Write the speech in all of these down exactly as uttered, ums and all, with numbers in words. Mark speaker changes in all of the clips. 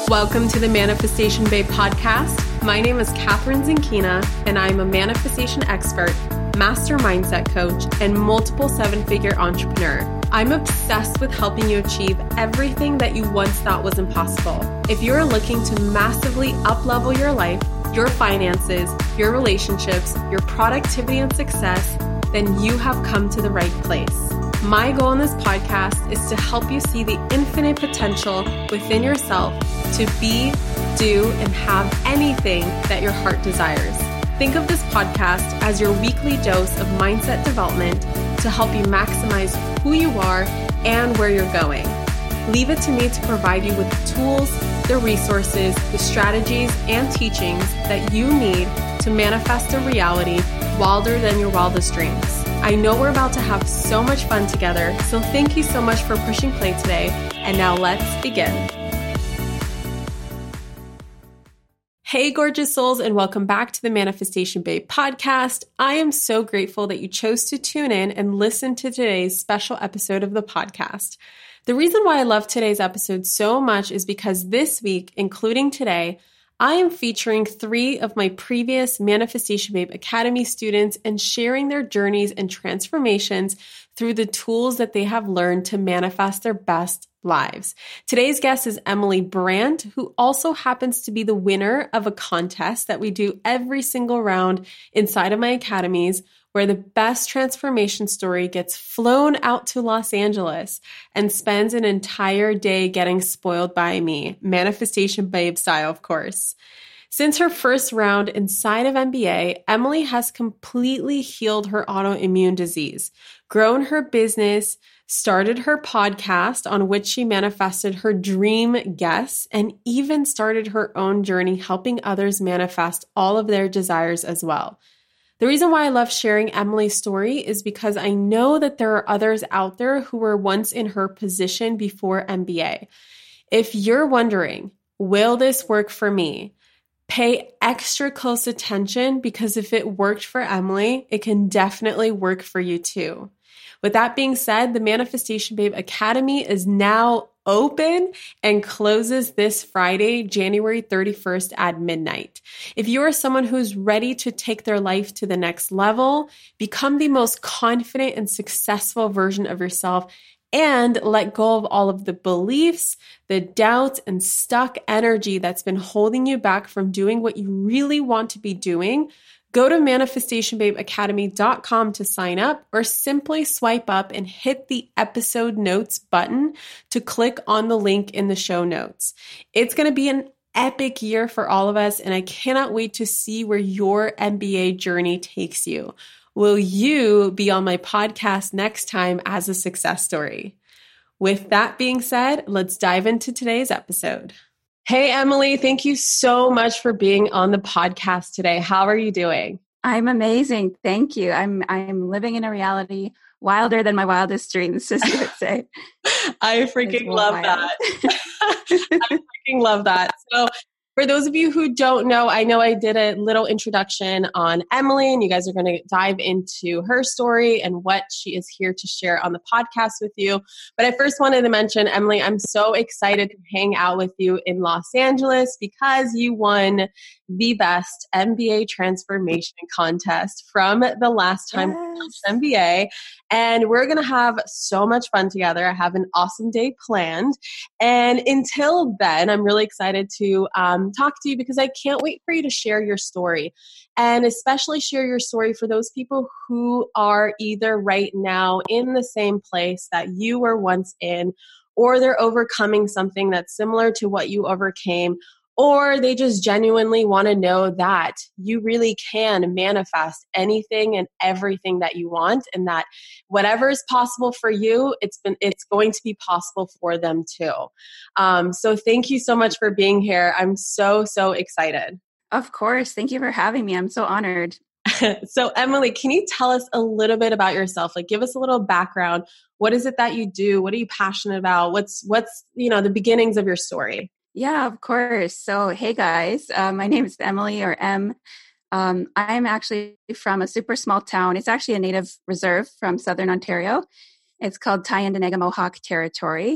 Speaker 1: Welcome to the Manifestation Babe podcast. My name is Catherine Zinkina, and I'm a manifestation expert, master mindset coach, and multiple seven-figure entrepreneur. I'm obsessed with helping you achieve everything that you once thought was impossible. If you're looking to massively up-level your life, your finances, your relationships, your productivity and success, then you have come to the right place. My goal in this podcast is to help you see the infinite potential within yourself to be, do, and have anything that your heart desires. Think of this podcast as your weekly dose of mindset development to help you maximize who you are and where you're going. Leave it to me to provide you with the tools, the resources, the strategies, and teachings that you need to manifest a reality wilder than your wildest dreams. I know we're about to have so much fun together, so thank you so much for pushing play today. And now let's begin. Hey, gorgeous souls, and welcome back to the Manifestation Babe podcast. I am so grateful that you chose to tune in and listen to today's special episode of the podcast. The reason why I love today's episode so much is because this week, including today, I am featuring three of my previous Manifestation Babe Academy students and sharing their journeys and transformations through the tools that they have learned to manifest their best lives. Today's guest is Emily Brandt, who also happens to be the winner of a contest that we do every single round inside of my academies, where the best transformation story gets flown out to Los Angeles and spends an entire day getting spoiled by me, Manifestation Babe style, of course. Since her first round inside of M B A, Emily has completely healed her autoimmune disease, grown her business, started her podcast on which she manifested her dream guests, and even started her own journey helping others manifest all of their desires as well. The reason why I love sharing Emily's story is because I know that there are others out there who were once in her position before M B A. If you're wondering, will this work for me? Pay extra close attention, because if it worked for Emily, it can definitely work for you too. With that being said, the Manifestation Babe Academy is now open and closes this Friday, January thirty-first at midnight. If you are someone who's ready to take their life to the next level, become the most confident and successful version of yourself, and let go of all of the beliefs, the doubts, and stuck energy that's been holding you back from doing what you really want to be doing, go to manifestation babe academy dot com to sign up, or simply swipe up and hit the episode notes button to click on the link in the show notes. It's going to be an epic year for all of us, and I cannot wait to see where your M B A journey takes you. Will you be on my podcast next time as a success story? With that being said, let's dive into today's episode. Hey, Emily, thank you so much for being on the podcast today. How are you doing?
Speaker 2: I'm amazing. Thank you. I'm I'm living in a reality wilder than my wildest dreams, as you would say.
Speaker 1: I freaking love wild. that. I freaking love that. So for those of you who don't know, I know I did a little introduction on Emily, and you guys are going to dive into her story and what she is here to share on the podcast with you. But I first wanted to mention, Emily, I'm so excited to hang out with you in Los Angeles because you won the best M B A transformation contest from the last time yes. we launched M B A. And we're going to have so much fun together. I have an awesome day planned. And until then, I'm really excited to um, talk to you because I can't wait for you to share your story, and especially share your story for those people who are either right now in the same place that you were once in, or they're overcoming something that's similar to what you overcame, or they just genuinely want to know that you really can manifest anything and everything that you want, and that whatever is possible for you, it's been it's going to be possible for them too. Um, so thank you so much for being here. I'm so, so excited.
Speaker 2: Of course. Thank you for having me. I'm so honored.
Speaker 1: So Emily, can you tell us a little bit about yourself? Like, give us a little background. What is it that you do? What are you passionate about? What's, what's, you know, the beginnings of your story?
Speaker 2: Yeah, of course. So, hey guys, uh, my name is Emily, or Em. Um, I'm actually from a super small town. It's actually a native reserve from Southern Ontario. It's called Tyendinaga Mohawk Territory.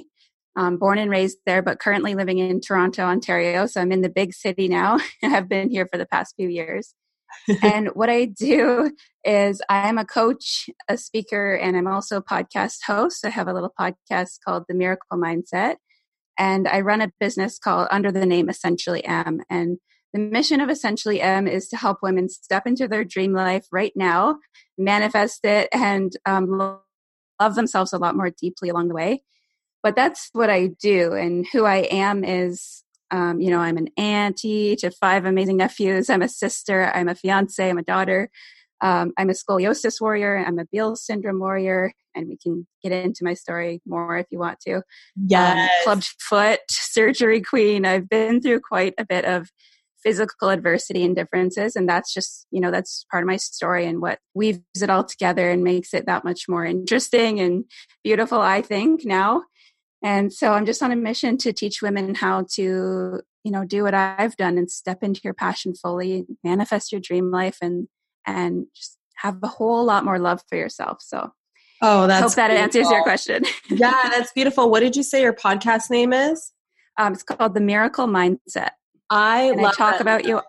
Speaker 2: Um, born and raised there, but currently living in Toronto, Ontario. So I'm in the big city now. I've been here for the past few years. And what I do is I am a coach, a speaker, and I'm also a podcast host. I have a little podcast called The Miracle Mindset. And I run a business called under the name Essentially M. And the mission of Essentially M is to help women step into their dream life right now, manifest it, and um, love themselves a lot more deeply along the way. But that's what I do. And who I am is, um, you know, I'm an auntie to five amazing nephews. I'm a sister. I'm a fiance. I'm a daughter. Um, I'm a scoliosis warrior. I'm a Beal syndrome warrior. And we can get into my story more if you want to.
Speaker 1: Yes.
Speaker 2: Um, clubbed foot, surgery queen. I've been through quite a bit of physical adversity and differences. And that's just, you know, that's part of my story and what weaves it all together and makes it that much more interesting and beautiful, I think, now. And so I'm just on a mission to teach women how to, you know, do what I've done and step into your passion fully, manifest your dream life, and and just have a whole lot more love for yourself. So
Speaker 1: oh, that's
Speaker 2: hope that
Speaker 1: beautiful.
Speaker 2: answers your question.
Speaker 1: Yeah, that's beautiful. What did you say your podcast name is?
Speaker 2: Um, it's called The Miracle Mindset.
Speaker 1: I
Speaker 2: and
Speaker 1: love
Speaker 2: I talk
Speaker 1: that.
Speaker 2: about you.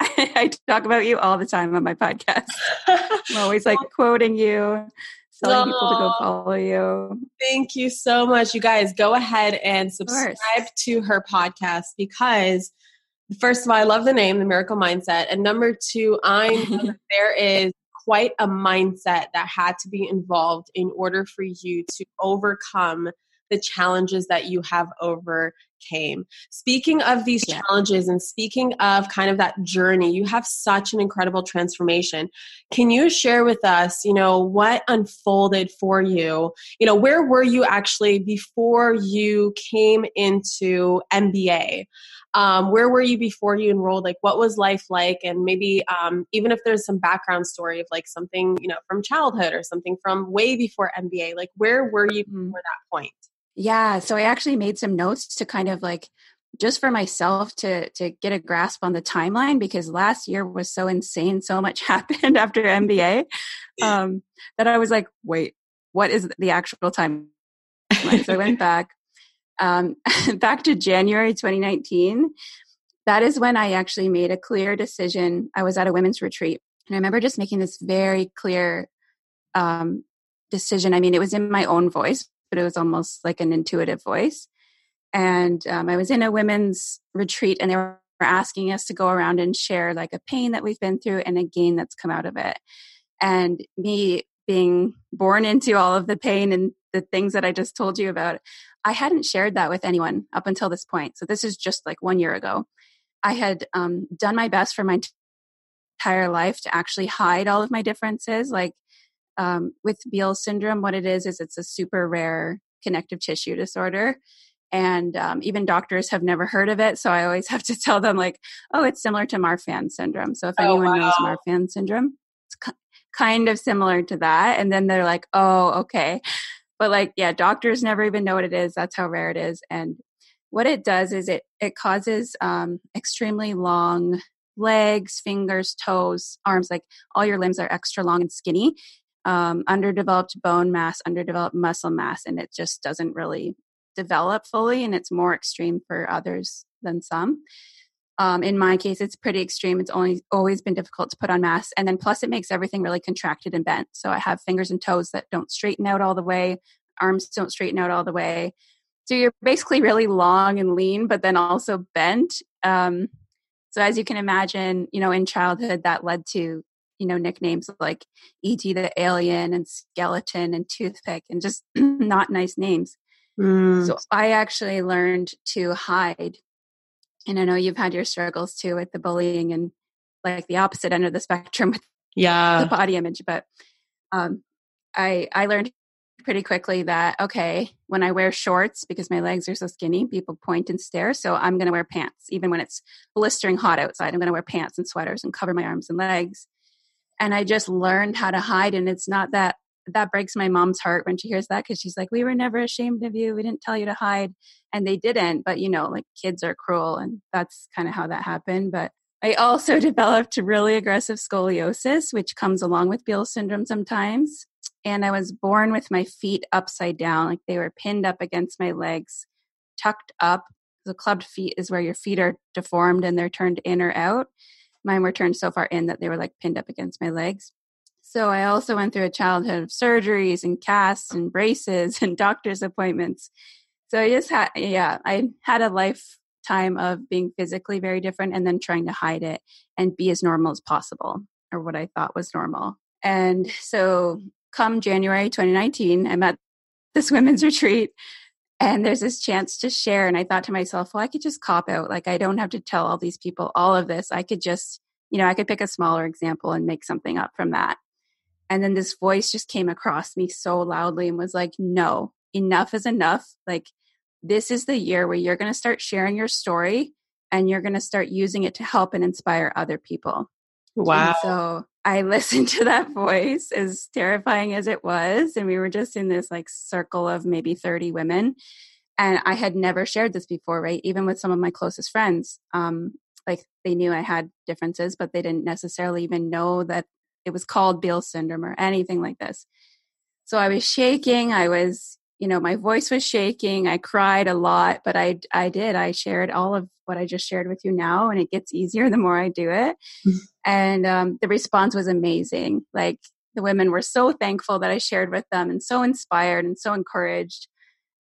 Speaker 2: I talk about you all the time on my podcast. I'm always like quoting you, telling people to go follow you.
Speaker 1: Thank you so much. You guys, go ahead and subscribe to her podcast because, first of all, I love the name, The Miracle Mindset. And number two, I know that there is quite a mindset that had to be involved in order for you to overcome the challenges that you have overcame. Speaking of these yeah. challenges and speaking of kind of that journey, you have such an incredible transformation. Can you share with us, you know, what unfolded for you? You know, where were you actually before you came into M B A? Um, where were you before you enrolled? Like, what was life like? And maybe um, even if there's some background story of like something, you know, from childhood or something from way before M B A, like where were you before that point?
Speaker 2: Yeah. So I actually made some notes to kind of like, just for myself to, to get a grasp on the timeline, because last year was so insane. So much happened after M B A um, that I was like, wait, what is the actual timeline? So I went back, um, back to January twenty nineteen. That is when I actually made a clear decision. I was at a women's retreat and I remember just making this very clear um, decision. I mean, it was in my own voice, but it was almost like an intuitive voice. And um, I was in a women's retreat and they were asking us to go around and share like a pain that we've been through and a gain that's come out of it. And me being born into all of the pain and the things that I just told you about, I hadn't shared that with anyone up until this point. So this is just like one year ago. I had um, done my best for my entire life to actually hide all of my differences. Like um, with Beal syndrome, what it is, is it's a super rare connective tissue disorder. And um, even doctors have never heard of it. So I always have to tell them like, oh, it's similar to Marfan syndrome. So if
Speaker 1: oh,
Speaker 2: anyone
Speaker 1: wow.
Speaker 2: knows Marfan syndrome, it's k- kind of similar to that. And then they're like, oh, okay. But like, yeah, doctors never even know what it is. That's how rare it is. And what it does is it, it causes um, extremely long legs, fingers, toes, arms, like all your limbs are extra long and skinny, um, underdeveloped bone mass, underdeveloped muscle mass. And it just doesn't really develop fully, and it's more extreme for others than some. Um, in my case, it's pretty extreme. It's only always been difficult to put on mass. And then plus it makes everything really contracted and bent. So I have fingers and toes that don't straighten out all the way. Arms don't straighten out all the way. So you're basically really long and lean, but then also bent. Um, so as you can imagine, you know, in childhood that led to, you know, nicknames like E T the Alien and Skeleton and Toothpick and just not nice names. Mm. So I actually learned to hide. And I know you've had your struggles too with the bullying and like the opposite end of the spectrum with
Speaker 1: yeah.
Speaker 2: the body image. But um, I I learned pretty quickly that, okay, when I wear shorts, because my legs are so skinny, people point and stare. So I'm going to wear pants. Even when it's blistering hot outside, I'm going to wear pants and sweaters and cover my arms and legs. And I just learned how to hide. And it's not that that breaks my mom's heart when she hears that, because she's like, we were never ashamed of you. We didn't tell you to hide. And they didn't. But, you know, like kids are cruel. And that's kind of how that happened. But I also developed really aggressive scoliosis, which comes along with Beal syndrome sometimes. And I was born with my feet upside down, like they were pinned up against my legs tucked up. The clubbed feet is where your feet are deformed and they're turned in or out. Mine were turned so far in that they were like pinned up against my legs. So I also went through a childhood of surgeries and casts and braces and doctor's appointments. So I just had, yeah, I had a lifetime of being physically very different and then trying to hide it and be as normal as possible, or what I thought was normal. And so come January twenty nineteen, I'm at this women's retreat and there's this chance to share. And I thought to myself, well, I could just cop out. Like, I don't have to tell all these people all of this. I could just, you know, I could pick a smaller example and make something up from that. And then this voice just came across me so loudly and was like, no, enough is enough. Like, this is the year where you're going to start sharing your story and you're going to start using it to help and inspire other people.
Speaker 1: Wow.
Speaker 2: And so I listened to that voice, as terrifying as it was. And we were just in this like circle of maybe thirty women. And I had never shared this before, right? Even with some of my closest friends. Um, like they knew I had differences, but they didn't necessarily even know that it was called Beale syndrome or anything like this. So I was shaking. I was, you know, my voice was shaking. I cried a lot, but I, I did. I shared all of what I just shared with you now, and it gets easier the more I do it. And um, the response was amazing. Like, the women were so thankful that I shared with them and so inspired and so encouraged.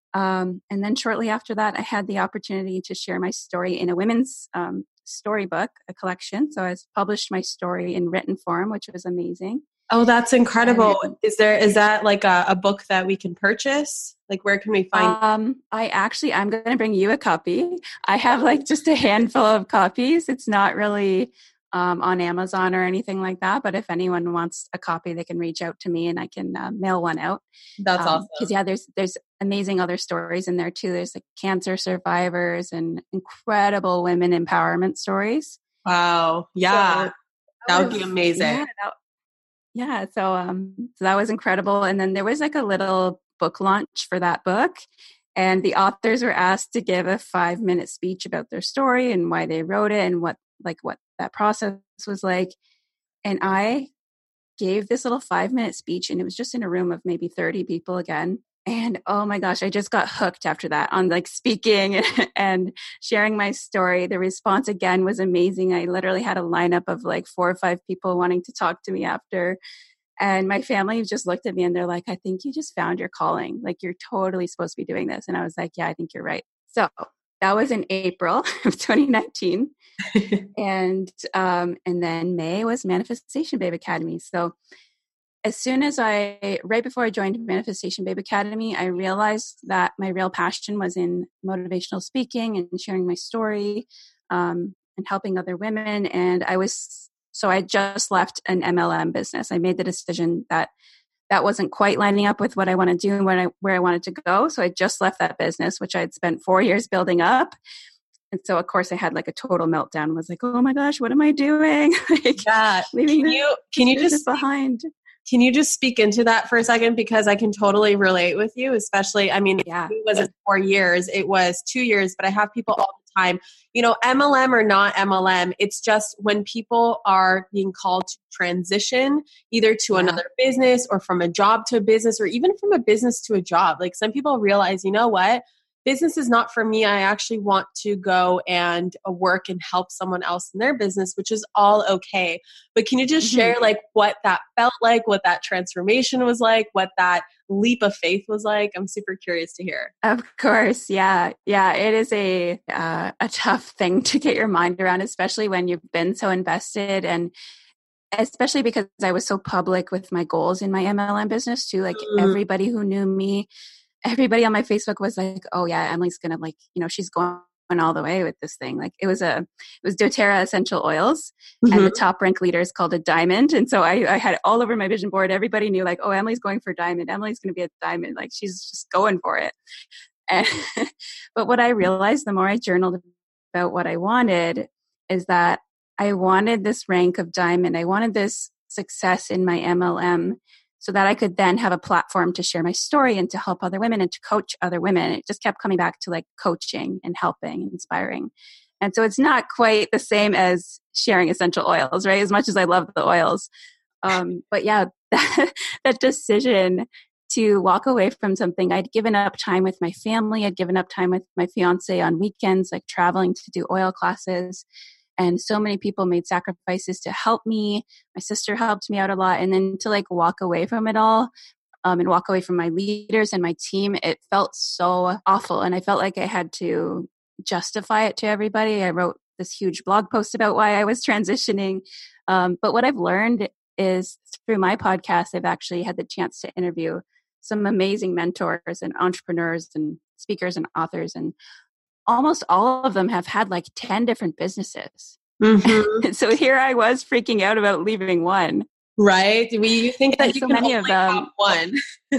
Speaker 2: Um, and then shortly after that, I had the opportunity to share my story in a women's um, storybook, a collection. So I published my story in written form, which was amazing.
Speaker 1: Oh, that's incredible.
Speaker 2: And,
Speaker 1: is there, is that like a, a book that we can purchase? Like, where can we find?
Speaker 2: Um, I actually, I'm going to bring you a copy. I have like just a handful of copies. It's not really um, on Amazon or anything like that. But if anyone wants a copy, they can reach out to me and I can uh, mail one out.
Speaker 1: That's
Speaker 2: um,
Speaker 1: awesome.
Speaker 2: Because yeah, there's there's amazing other stories in there too. There's like cancer survivors and incredible women empowerment stories.
Speaker 1: Wow. Yeah.
Speaker 2: So,
Speaker 1: that would be amazing.
Speaker 2: Yeah, that, yeah. So um, so that was incredible. And then there was like a little book launch for that book. And the authors were asked to give a five minute speech about their story and why they wrote it and what, like what that process was like. And I gave this little five minute speech, and it was just in a room of maybe thirty people again. And oh my gosh, I just got hooked after that on like speaking and sharing my story. The response again was amazing. I literally had a lineup of like four or five people wanting to talk to me after. And my family just looked at me and they're like, I think you just found your calling. Like, you're totally supposed to be doing this. And I was like, yeah, I think you're right. So that was in April of twenty nineteen. and um, and then May was Manifestation Babe Academy. So as soon as I, right before I joined Manifestation Babe Academy, I realized that my real passion was in motivational speaking and sharing my story um, and helping other women. And I was So I just left an M L M business. I made the decision that that wasn't quite lining up with what I want to do and where I, where I wanted to go. So I just left that business, which I had spent four years building up. And so, of course, I had like a total meltdown. Was like, oh my gosh, what am I doing? like,
Speaker 1: yeah.
Speaker 2: leaving
Speaker 1: can you can you just
Speaker 2: behind?
Speaker 1: Can you just speak into that for a second? Because I can totally relate with you, especially, I mean,
Speaker 2: yeah.
Speaker 1: it wasn't four years, it was two years, but I have people all the time, you know, M L M or not M L M, it's just when people are being called to transition either to yeah. another business or from a job to a business or even from a business to a job. Like, some people realize, you know what? Business is not for me. I actually want to go and uh, work and help someone else in their business, which is all okay. But can you just mm-hmm. share like what that felt like, what that transformation was like, what that leap of faith was like? I'm super curious to hear.
Speaker 2: Of course. Yeah. Yeah. It is a, uh, a tough thing to get your mind around, especially when you've been so invested, and especially because I was so public with my goals in my M L M business too. Like mm. everybody who knew me, everybody on my Facebook was like, oh yeah, Emily's going to like, you know, she's going all the way with this thing. Like it was a, it was doTERRA essential oils mm-hmm. and the top rank leader is called a diamond. And so I, I had it all over my vision board. Everybody knew like, oh, Emily's going for diamond. Emily's going to be a diamond. Like she's just going for it. And, but what I realized the more I journaled about what I wanted is that I wanted this rank of diamond. I wanted this success in my M L M so that I could then have a platform to share my story and to help other women and to coach other women. It just kept coming back to like coaching and helping and inspiring. And so it's not quite the same as sharing essential oils, right? As much as I love the oils. Um, but yeah, that, that decision to walk away from something. I'd given up time with my family. I'd given up time with my fiance on weekends, like traveling to do oil classes. And so many people made sacrifices to help me. My sister helped me out a lot. And then to like walk away from it all um, and walk away from my leaders and my team, it felt so awful. And I felt like I had to justify it to everybody. I wrote this huge blog post about why I was transitioning. Um, but what I've learned is through my podcast, I've actually had the chance to interview some amazing mentors and entrepreneurs and speakers and authors, and almost all of them have had like ten different businesses. Mm-hmm. So here I was freaking out about leaving one.
Speaker 1: Right. We you think that and you so can many only of them, have one.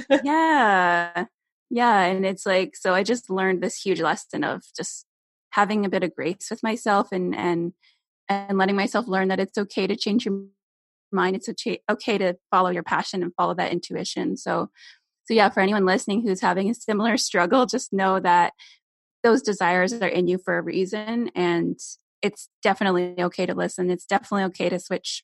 Speaker 2: yeah. Yeah. And it's like, so I just learned this huge lesson of just having a bit of grace with myself and, and, and letting myself learn that it's okay to change your mind. It's okay, okay to follow your passion and follow that intuition. So, so yeah, for anyone listening who's having a similar struggle, just know that those desires are in you for a reason, and it's definitely okay to listen. It's definitely okay to switch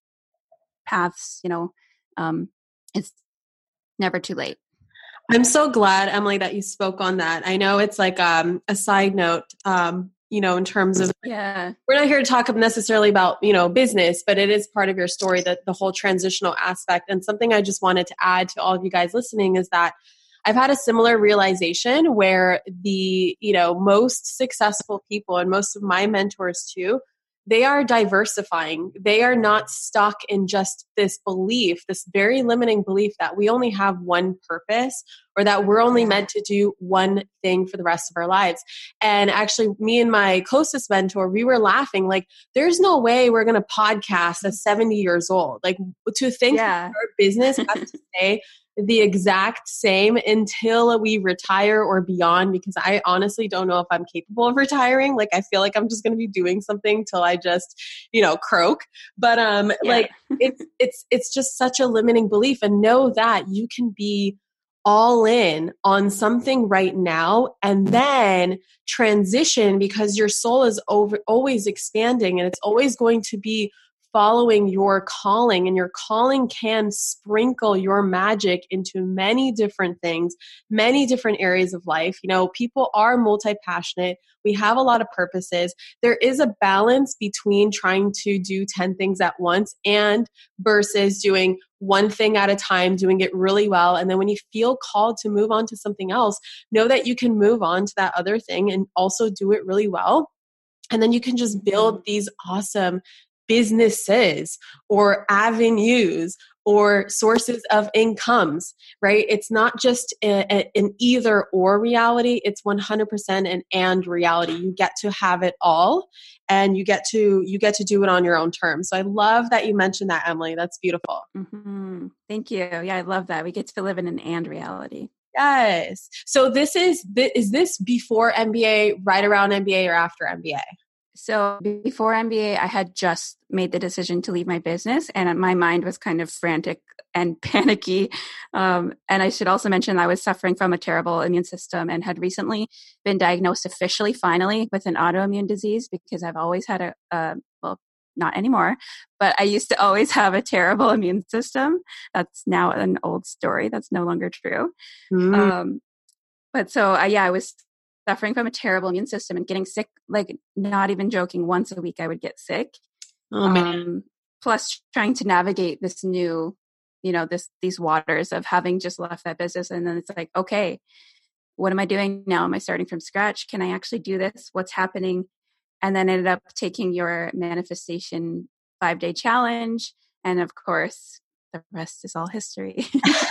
Speaker 2: paths. You know, um, it's never too late.
Speaker 1: I'm so glad, Emily, that you spoke on that. I know it's like um, a side note, um, you know, in terms of,
Speaker 2: yeah,
Speaker 1: we're not here to talk necessarily about, you know, business, but it is part of your story, that the whole transitional aspect. And something I just wanted to add to all of you guys listening is that I've had a similar realization where the, you know, most successful people and most of my mentors too, they are diversifying. They are not stuck in just this belief, this very limiting belief that we only have one purpose, or that we're only meant to do one thing for the rest of our lives. And actually, me and my closest mentor, we were laughing like, there's no way we're going to podcast at seventy years old. Like, to think
Speaker 2: yeah.
Speaker 1: that our business has to stay the exact same until we retire or beyond, because I honestly don't know if I'm capable of retiring. Like, I feel like I'm just going to be doing something till I just, you know, croak. But um, yeah. like it's it's it's just such a limiting belief. And know that you can be all in on something right now and then transition, because your soul is over, always expanding, and it's always going to be following your calling, and your calling can sprinkle your magic into many different things, many different areas of life. You know, people are multi-passionate. We have a lot of purposes. There is a balance between trying to do ten things at once and versus doing one thing at a time, doing it really well. And then when you feel called to move on to something else, know that you can move on to that other thing and also do it really well. And then you can just build these awesome businesses or avenues or sources of incomes, right? It's not just a, a, an either or reality. It's one hundred percent an and reality. You get to have it all, and you get to, you get to do it on your own terms. So I love that you mentioned that, Emily. That's beautiful.
Speaker 2: Mm-hmm. Thank you. Yeah, I love that. We get to live in an and reality.
Speaker 1: Yes. So this is, is this before M B A, right around M B A, or after M B A?
Speaker 2: So before M B A, I had just made the decision to leave my business, and my mind was kind of frantic and panicky. Um, and I should also mention I was suffering from a terrible immune system and had recently been diagnosed officially, finally, with an autoimmune disease, because I've always had a, a well, not anymore, but I used to always have a terrible immune system. That's now an old story. That's no longer true. Mm. Um, but so, uh, yeah, I was suffering from a terrible immune system and getting sick, like not even joking, once a week I would get sick.
Speaker 1: Oh, man.
Speaker 2: Um, plus trying to navigate this new, you know, this, these waters of having just left that business. And then it's like, okay, what am I doing now? Am I starting from scratch? Can I actually do this? What's happening? And then ended up taking your manifestation five day challenge. And of course, the rest is all history.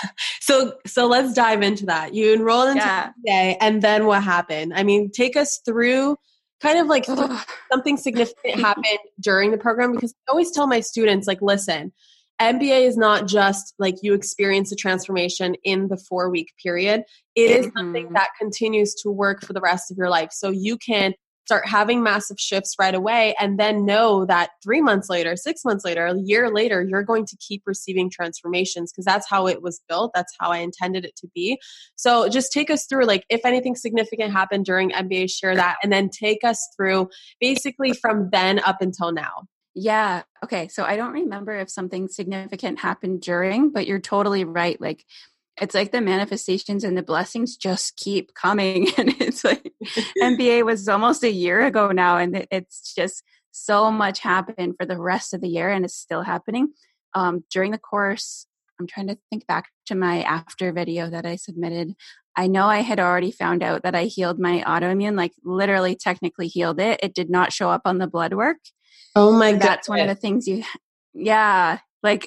Speaker 1: So, so let's dive into that. You enrolled into
Speaker 2: yeah.
Speaker 1: M B A, and then what happened? I mean, take us through kind of like something significant happened during the program, because I always tell my students, like, listen, M B A is not just like you experience a transformation in the four week period. It is mm-hmm. something that continues to work for the rest of your life. So you can start having massive shifts right away, and then know that three months later, six months later, a year later, you're going to keep receiving transformations, because that's how it was built. That's how I intended it to be. So just take us through, like, if anything significant happened during M B A, share that, and then take us through basically from then up until now.
Speaker 2: Yeah. Okay. So I don't remember if something significant happened during, but you're totally right. Like, It's like the manifestations and the blessings just keep coming. And it's like M B A was almost a year ago now. And it's just so much happened for the rest of the year. And it's still happening. Um, during the course, I'm trying to think back to my after video that I submitted. I know I had already found out that I healed my autoimmune, like literally technically healed it. It did not show up on the blood work.
Speaker 1: Oh my God.
Speaker 2: That's one of the things you, yeah. Like,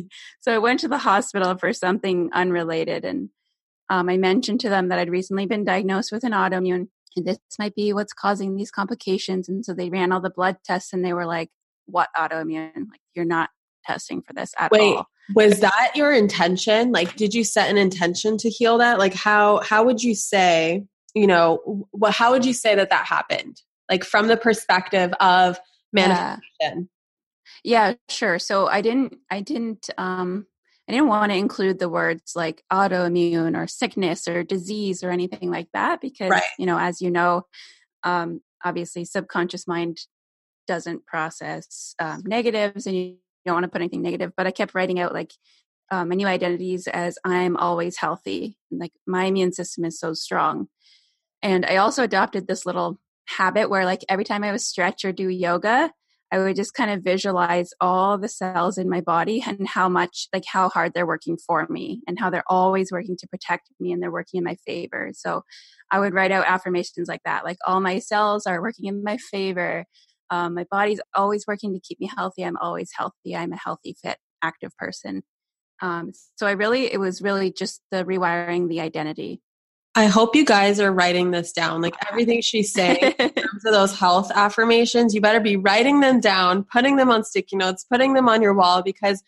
Speaker 2: so I went to the hospital for something unrelated. And um, I mentioned to them that I'd recently been diagnosed with an autoimmune. And this might be what's causing these complications. And so they ran all the blood tests and they were like, what autoimmune? Like, you're not testing for this at
Speaker 1: Wait,
Speaker 2: all.
Speaker 1: was that your intention? Like, did you set an intention to heal that? Like, how, how would you say, you know, what, how would you say that that happened? Like from the perspective of manifestation.
Speaker 2: Yeah, sure. So I didn't, I didn't, um, I didn't want to include the words like autoimmune or sickness or disease or anything like that because, right. you know, as you know, um, obviously subconscious mind doesn't process um, negatives and you don't want to put anything negative, but I kept writing out like uh, my new identities as I'm always healthy. Like my immune system is so strong. And I also adopted this little habit where like every time I would stretch or do yoga, I would just kind of visualize all the cells in my body and how much, like how hard they're working for me and how they're always working to protect me and they're working in my favor. So I would write out affirmations like that, like all my cells are working in my favor. Um, my body's always working to keep me healthy. I'm always healthy. I'm a healthy, fit, active person. Um, so I really, it was really just the rewiring the identity.
Speaker 1: I hope you guys are writing this down. Like everything she's saying in terms of those health affirmations, you better be writing them down, putting them on sticky notes, putting them on your wall, because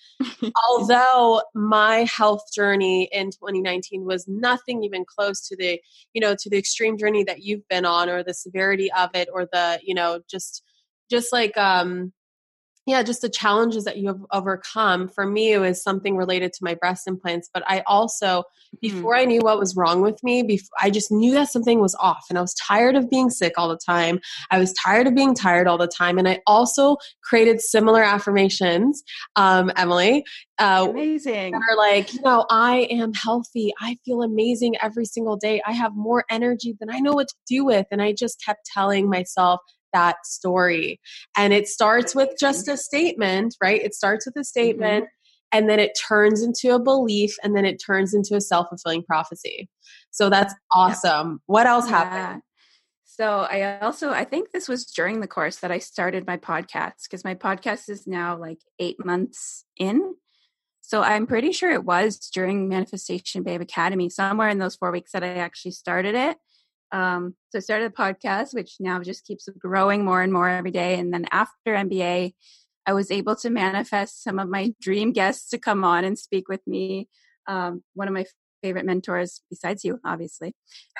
Speaker 1: although my health journey in twenty nineteen was nothing even close to the, you know, to the extreme journey that you've been on or the severity of it or the, you know, just, just like, um, yeah, just the challenges that you have overcome. For me, it was something related to my breast implants. But I also, before I knew what was wrong with me, before, I just knew that something was off. And I was tired of being sick all the time. I was tired of being tired all the time. And I also created similar affirmations, um, Emily. Uh,
Speaker 2: amazing.
Speaker 1: That are like, you know, I am healthy. I feel amazing every single day. I have more energy than I know what to do with. And I just kept telling myself that story. And it starts with just a statement, right? It starts with a statement mm-hmm. and then it turns into a belief and then it turns into a self-fulfilling prophecy. So that's awesome. Yep. What else yeah. happened?
Speaker 2: So I also, I think this was during the course that I started my podcast because my podcast is now like eight months in. So I'm pretty sure it was during Manifestation Babe Academy, somewhere in those four weeks that I actually started it. Um, so I started a podcast, which now just keeps growing more and more every day. And then after M B A, I was able to manifest some of my dream guests to come on and speak with me. Um, one of my favorite mentors, besides you, obviously,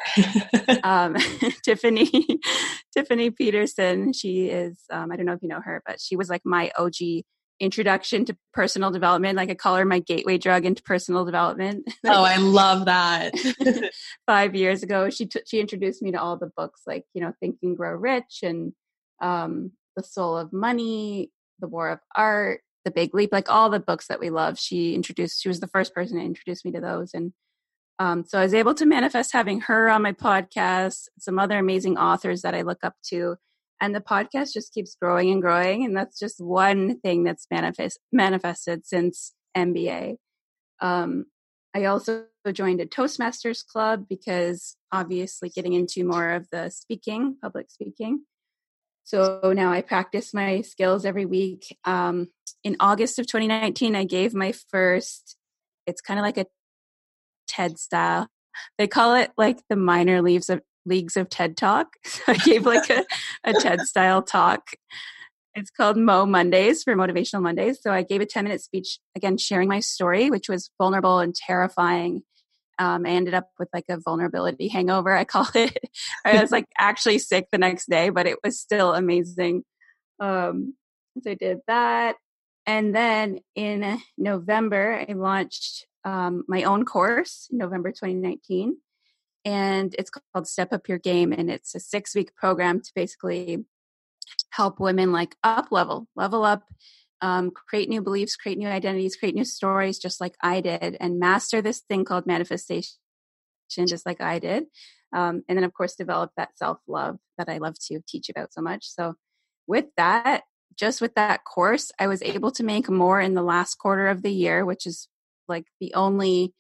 Speaker 2: um, Tiffany, Tiffany Peterson. She is, um, I don't know if you know her, but she was like my O G introduction to personal development. Like I call her my gateway drug into personal development. Like,
Speaker 1: oh, I love that.
Speaker 2: five years ago, she t- she introduced me to all the books like, you know, Think and Grow Rich and um, The Soul of Money, The War of Art, The Big Leap, like all the books that we love. She introduced, she was the first person to introduce me to those. And um, so I was able to manifest having her on my podcast, some other amazing authors that I look up to. And the podcast just keeps growing and growing. And that's just one thing that's manifest, manifested since M B A. Um, I also joined a Toastmasters club because obviously getting into more of the speaking, public speaking. So now I practice my skills every week. Um, in August of twenty nineteen, I gave my first, it's kind of like a TED style. They call it like the minor leagues of leagues of TED Talk. So I gave like a, a TED style talk. It's called Mo Mondays for Motivational Mondays. So I gave a ten minute speech, again, sharing my story, which was vulnerable and terrifying. Um, I ended up with like a vulnerability hangover, I call it. I was like actually sick the next day, but it was still amazing. Um, so I did that. And then in November, I launched um, my own course, November twenty nineteen. And it's called Step Up Your Game. And it's a six week program to basically help women like up level, level up um, create new beliefs, create new identities, create new stories, just like I did, and master this thing called manifestation, just like I did. Um, and then, of course, develop that self-love that I love to teach about so much. So with that, just with that course, I was able to make more in the last quarter of the year, which is like the only,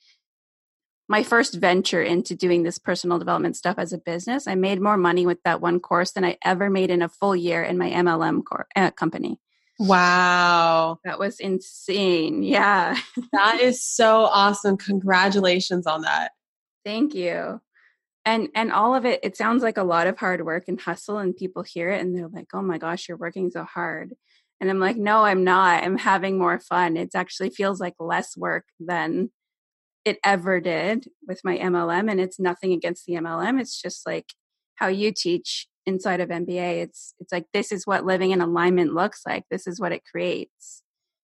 Speaker 2: my first venture into doing this personal development stuff as a business. I made more money with that one course than I ever made in a full year in my M L M cor- uh, company.
Speaker 1: Wow.
Speaker 2: That was insane. Yeah.
Speaker 1: That is so awesome. Congratulations on that.
Speaker 2: Thank you. And and all of it, it sounds like a lot of hard work and hustle, and people hear it and they're like, oh my gosh, you're working so hard. And I'm like, no, I'm not. I'm having more fun. It actually feels like less work than it ever did with my M L M. And it's nothing against the M L M. It's just like how you teach inside of M B A. It's it's like, this is what living in alignment looks like. This is what it creates.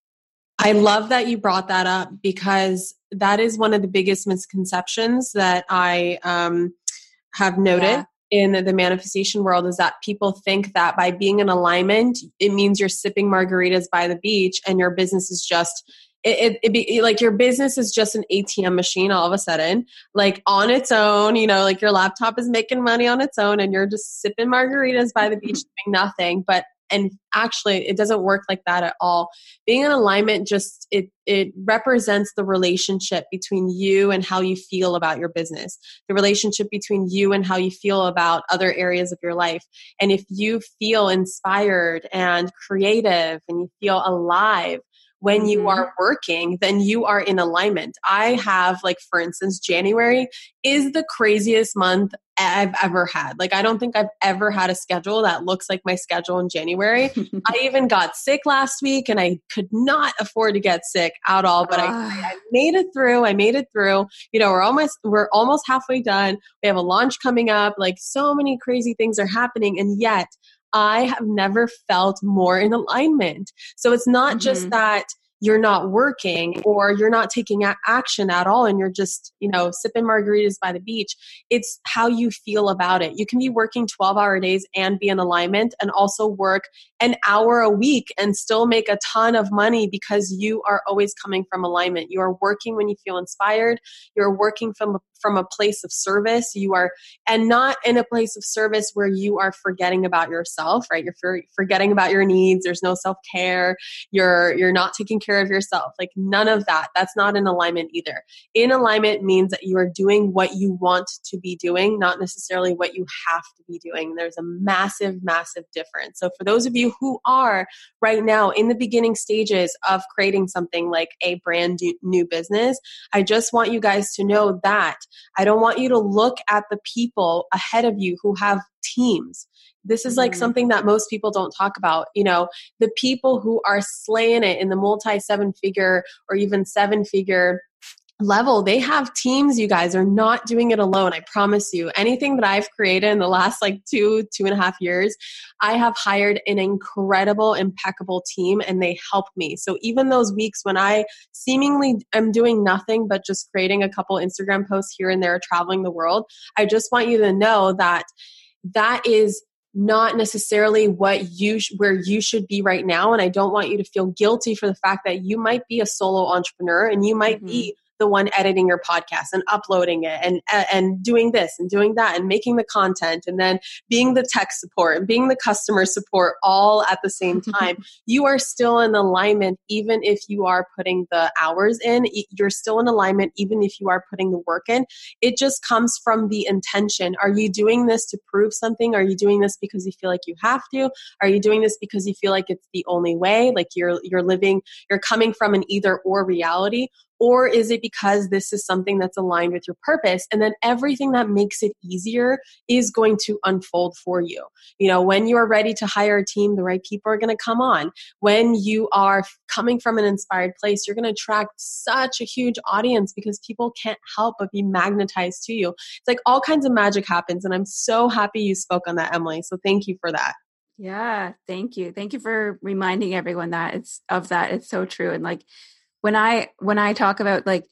Speaker 1: I love that you brought that up, because that is one of the biggest misconceptions that I um, have noted yeah. in the manifestation world, is that people think that by being in alignment, it means you're sipping margaritas by the beach and your business is just, it, it, it be like your business is just an A T M machine all of a sudden, like on its own, you know, like your laptop is making money on its own and you're just sipping margaritas by the beach doing nothing. But And actually, it doesn't work like that at all. Being in alignment just, it it represents the relationship between you and how you feel about your business, the relationship between you and how you feel about other areas of your life. And if you feel inspired and creative and you feel alive when mm-hmm. you are working, then you are in alignment. I have, like, for instance, January is the craziest month I've ever had. Like, I don't think I've ever had a schedule that looks like my schedule in January. I even got sick last week and I could not afford to get sick at all, but I, I made it through. I made it through. You know, we're almost, we're almost halfway done. We have a launch coming up. Like, so many crazy things are happening. And yet I have never felt more in alignment. So it's not mm-hmm. just that you're not working or you're not taking a- action at all and you're just, you know, sipping margaritas by the beach. It's how you feel about it. You can be working twelve hour days and be in alignment, and also work an hour a week and still make a ton of money, because you are always coming from alignment. You are working when you feel inspired. You're working from from a place of service. You are, and not in a place of service where you are forgetting about yourself, right? You're for, forgetting about your needs. There's no self-care. You're, you're not taking care of yourself. Like, none of that. That's not in alignment either. In alignment means that you are doing what you want to be doing, not necessarily what you have to be doing. There's a massive, massive difference. So for those of you who are right now in the beginning stages of creating something like a brand new business, I just want you guys to know that I don't want you to look at the people ahead of you who have teams. This is like mm-hmm. something that most people don't talk about. You know, the people who are slaying it in the multi seven figure or even seven figure level, they have teams. You guys are not doing it alone. I promise you. Anything that I've created in the last like two, two and a half years, I have hired an incredible, impeccable team, and they help me. So even those weeks when I seemingly am doing nothing but just creating a couple Instagram posts here and there, traveling the world, I just want you to know that that is not necessarily what you sh- where you should be right now. And I don't want you to feel guilty for the fact that you might be a solo entrepreneur and you might mm-hmm. be the one editing your podcast and uploading it and and doing this and doing that and making the content and then being the tech support and being the customer support all at the same time. You are still in alignment even if you are putting the hours in. You're still in alignment even if you are putting the work in. It just comes from the intention. Are you doing this to prove something? Are you doing this because you feel like you have to? Are you doing this because you feel like it's the only way? Like you're you're living, you're coming from an either or reality? Or is it because this is something that's aligned with your purpose? And then everything that makes it easier is going to unfold for you. You know, when you are ready to hire a team, the right people are going to come on. When you are coming from an inspired place, you're going to attract such a huge audience because people can't help but be magnetized to you. It's like all kinds of magic happens. And I'm so happy you spoke on that, Emily. So thank you for that.
Speaker 2: Yeah, thank you. Thank you for reminding everyone that it's of that. It's so true. And like, When I when I talk about like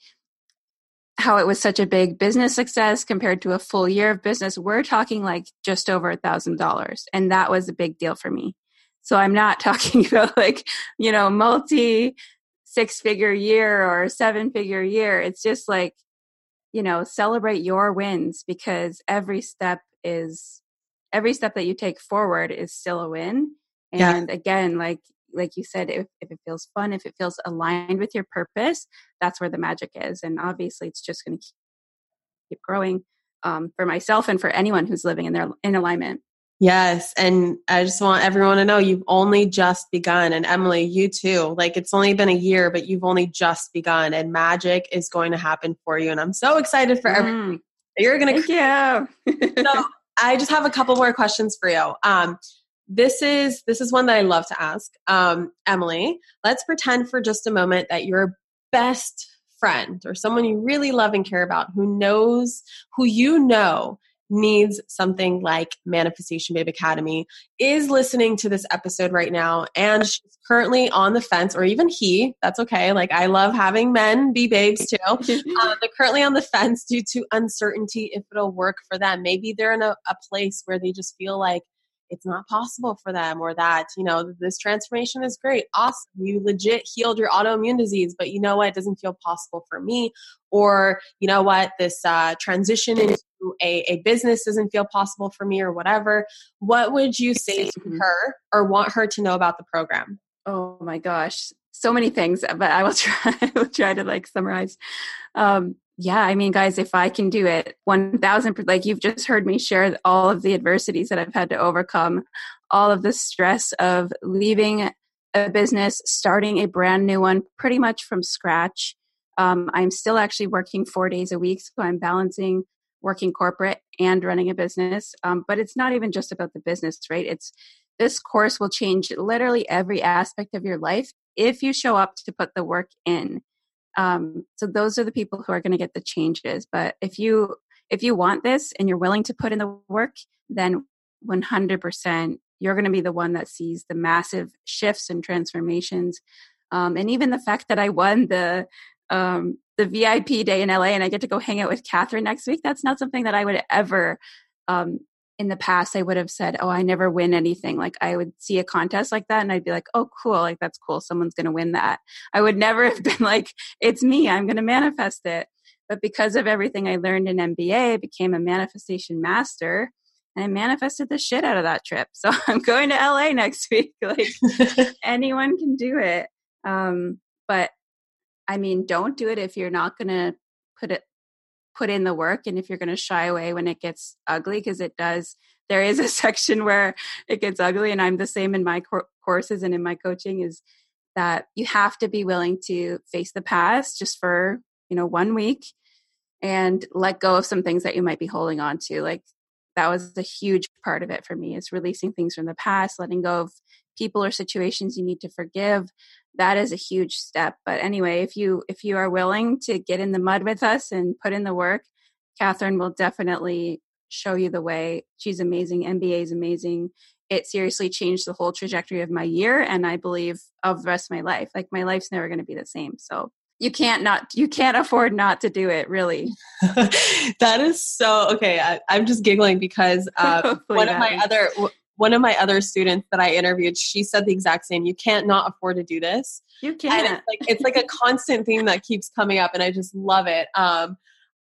Speaker 2: how it was such a big business success compared to a full year of business, we're talking like just over a thousand dollars, and that was a big deal for me. So I'm not talking about like, you know, multi six figure year or seven figure year. It's just like, you know, celebrate your wins, because every step is, every step that you take forward is still a win.
Speaker 1: Yeah.
Speaker 2: And again, like, like you said, if, if it feels fun, if it feels aligned with your purpose, that's where the magic is. And obviously it's just going to keep growing um, for myself and for anyone who's living in their in alignment.
Speaker 1: Yes. And I just want everyone to know you've only just begun. And Emily, you too. Like, it's only been a year, but you've only just begun, and magic is going to happen for you. And I'm so excited for mm. everything that you're going to
Speaker 2: Thank you.
Speaker 1: So I just have a couple more questions for you. Um, this is, this is one that I love to ask. Um, Emily, let's pretend for just a moment that your best friend or someone you really love and care about, who knows, who you know needs something like Manifestation Babe Academy, is listening to this episode right now, and she's currently on the fence, or even he, that's okay. Like, I love having men be babes too. uh, they're currently on the fence due to uncertainty if it'll work for them. Maybe they're in a, a place where they just feel like it's not possible for them, or that, you know, this transformation is great. Awesome. You legit healed your autoimmune disease, but you know what? It doesn't feel possible for me. Or, you know what? This uh, transition into a, a business doesn't feel possible for me, or whatever. What would you say to her or want her to know about the program?
Speaker 2: Oh my gosh. So many things, but I will try, I will try to like summarize. Um, yeah, I mean, guys, if I can do it, one thousand, like you've just heard me share all of the adversities that I've had to overcome, all of the stress of leaving a business, starting a brand new one, pretty much from scratch. Um, I'm still actually working four days a week, so I'm balancing working corporate and running a business. Um, but it's not even just about the business, right? It's, this course will change literally every aspect of your life if you show up to put the work in. Um, so those are the people who are going to get the changes. But if you, if you want this and you're willing to put in the work, then one hundred percent you're going to be the one that sees the massive shifts and transformations. Um, and even the fact that I won the, um, the V I P day in L A and I get to go hang out with Catherine next week, that's not something that I would ever, um, in the past, I would have said, oh, I never win anything. Like, I would see a contest like that and I'd be like, oh, cool. Like, that's cool. Someone's going to win that. I would never have been like, it's me. I'm going to manifest it. But because of everything I learned in M B A, I became a manifestation master, and I manifested the shit out of that trip. So I'm going to L A next week. Like, anyone can do it. Um, but I mean, don't do it if you're not going to put it, put in the work, and if you're going to shy away when it gets ugly, because it does. There is a section where it gets ugly, and I'm the same in my cor- courses and in my coaching, is that you have to be willing to face the past just for, you know, one week and let go of some things that you might be holding on to. Like, that was a huge part of it for me, is releasing things from the past, letting go of people or situations you need to forgive. That is a huge step. But anyway, if you if you are willing to get in the mud with us and put in the work, Catherine will definitely show you the way. She's amazing. M B A is amazing. It seriously changed the whole trajectory of my year, and I believe of the rest of my life. Like, my life's never going to be the same. So you can't not you can't afford not to do it, really.
Speaker 1: That is so okay. I, I'm just giggling because uh, one of my other one of my other students that I interviewed, she said the exact same. You can't not afford to do this.
Speaker 2: You can't.
Speaker 1: And it's like it's like a constant theme that keeps coming up, and I just love it. Um,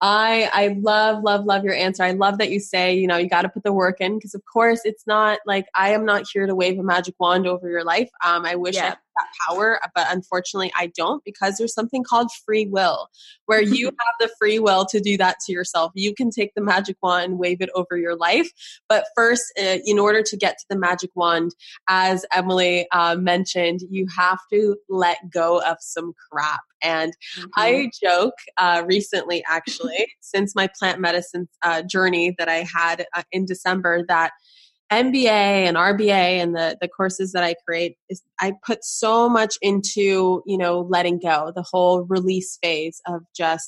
Speaker 1: I I love love love your answer. I love that you say, you know, you got to put the work in, because of course it's not like I am not here to wave a magic wand over your life. Um, I wish yeah. I had that power, but unfortunately I don't, because there's something called free will, where you have the free will to do that to yourself. You can take the magic wand and wave it over your life. But first, uh, in order to get to the magic wand, as Emily uh, mentioned, you have to let go of some crap. And mm-hmm. I joke uh, recently, actually, since my plant medicine uh, journey that I had uh, in December, that M B A and R B A and the, the courses that I create, is I put so much into, you know, letting go, the whole release phase of just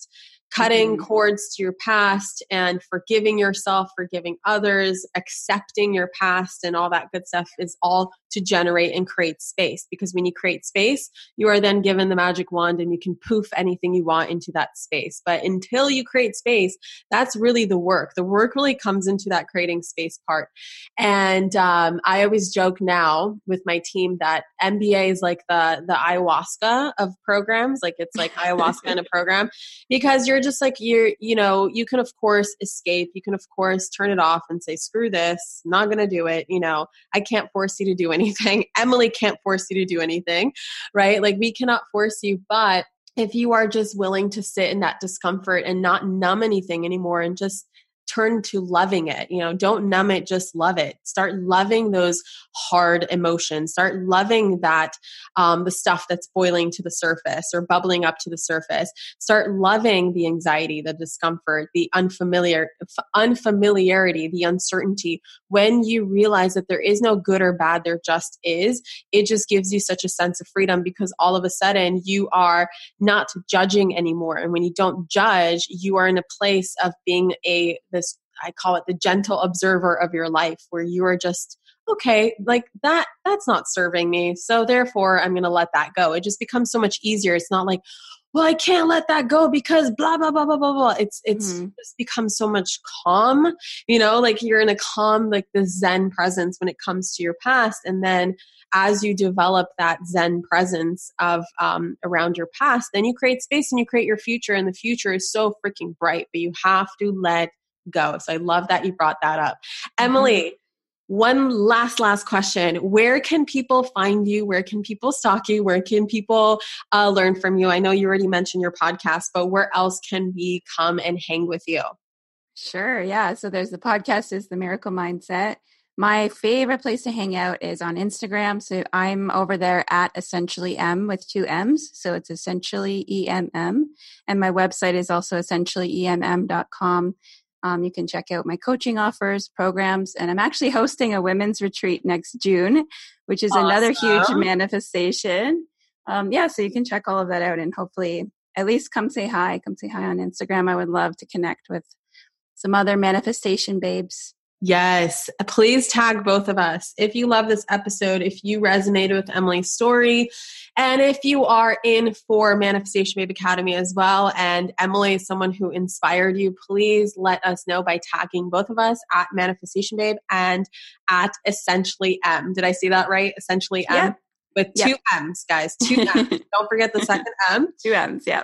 Speaker 1: cutting
Speaker 2: Mm-hmm.
Speaker 1: cords to your past and forgiving yourself, forgiving others, accepting your past and all that good stuff is all to generate and create space. Because when you create space, you are then given the magic wand and you can poof anything you want into that space. But until you create space, that's really the work. The work really comes into that creating space part. And um, I always joke now with my team that M B A is like the, the ayahuasca of programs. Like it's like ayahuasca in a program, because you're just like, you're, you know, you can of course escape. You can of course turn it off and say, screw this, not going to do it. You know, I can't force you to do anything. Emily can't force you to do anything, right? Like we cannot force you, but if you are just willing to sit in that discomfort and not numb anything anymore and just turn to loving it, you know, don't numb it, just love it. Start loving those hard emotions. Start loving that, um, the stuff that's boiling to the surface or bubbling up to the surface. Start loving the anxiety, the discomfort, the unfamiliar, unfamiliarity, the uncertainty. When you realize that there is no good or bad, there just is, it just gives you such a sense of freedom, because all of a sudden you are not judging anymore. And when you don't judge, you are in a place of being a, this, I call it the gentle observer of your life, where you are just, okay, like that, that's not serving me. So therefore I'm going to let that go. It just becomes so much easier. It's not like, well, I can't let that go because blah, blah, blah, blah, blah, blah. It's, it's
Speaker 2: Mm-hmm.
Speaker 1: just becomes so much calm, you know, like you're in a calm, like the Zen presence when it comes to your past. And then as you develop that Zen presence of, um, around your past, then you create space and you create your future, and the future is so freaking bright, but you have to let go. So I love that you brought that up. Mm-hmm. Emily, one last, last question. Where can people find you? Where can people stalk you? Where can people uh, learn from you? I know you already mentioned your podcast, but where else can we come and hang with you?
Speaker 2: Sure. Yeah. So there's the podcast is The Miracle Mindset. My favorite place to hang out is on Instagram. So I'm over there at Essentially M with two M's. So it's Essentially E M M. And my website is also essentially E M M dot com. Um, you can check out my coaching offers, programs, and I'm actually hosting a women's retreat next June, which is awesome. Another huge manifestation. Um, yeah, so you can check all of that out and hopefully at least come say hi. Come say hi on Instagram. I would love to connect with some other manifestation babes.
Speaker 1: Yes. Please tag both of us. If you love this episode, if you resonated with Emily's story, and if you are in for Manifestation Babe Academy as well, and Emily is someone who inspired you, please let us know by tagging both of us at Manifestation Babe and at Essentially M. Did I say that right? Essentially M?
Speaker 2: Yep.
Speaker 1: With two
Speaker 2: yep.
Speaker 1: M's, guys. Two M's. Don't forget the second M.
Speaker 2: Two M's, yeah.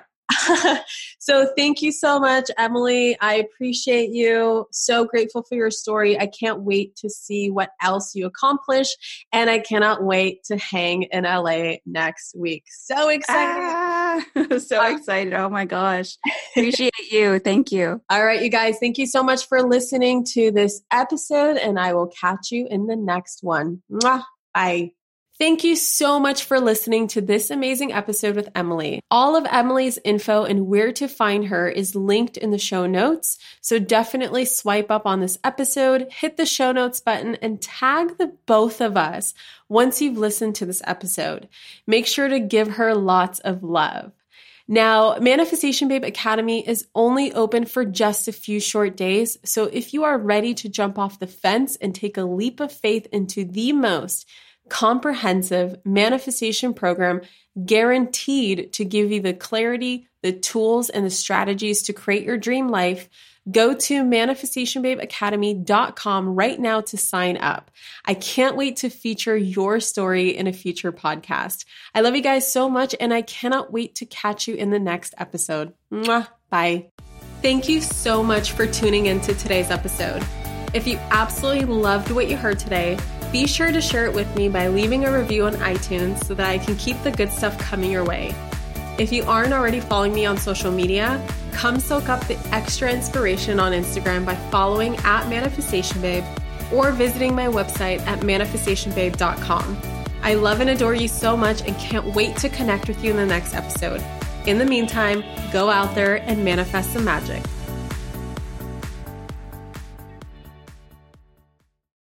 Speaker 1: So thank you so much, Emily. I appreciate you. So grateful for your story. I can't wait to see what else you accomplish. And I cannot wait to hang in L A next week. So excited.
Speaker 2: Ah, so excited. Oh my gosh. Appreciate you. Thank you.
Speaker 1: All right, you guys. Thank you so much for listening to this episode, and I will catch you in the next one. Mwah. Bye. Thank you so much for listening to this amazing episode with Emily. All of Emily's info and where to find her is linked in the show notes. So definitely swipe up on this episode, hit the show notes button, and tag the both of us once you've listened to this episode. Make sure to give her lots of love. Now, Manifestation Babe Academy is only open for just a few short days. So if you are ready to jump off the fence and take a leap of faith into the most comprehensive manifestation program guaranteed to give you the clarity, the tools, and the strategies to create your dream life, go to manifestation babe academy dot com right now to sign up. I can't wait to feature your story in a future podcast. I love you guys so much, and I cannot wait to catch you in the next episode. Mwah. Bye. Thank you so much for tuning into today's episode. If you absolutely loved what you heard today, be sure to share it with me by leaving a review on iTunes so that I can keep the good stuff coming your way. If you aren't already following me on social media, come soak up the extra inspiration on Instagram by following at Manifestation Babe or visiting my website at manifestation babe dot com. I love and adore you so much and can't wait to connect with you in the next episode. In the meantime, go out there and manifest some magic.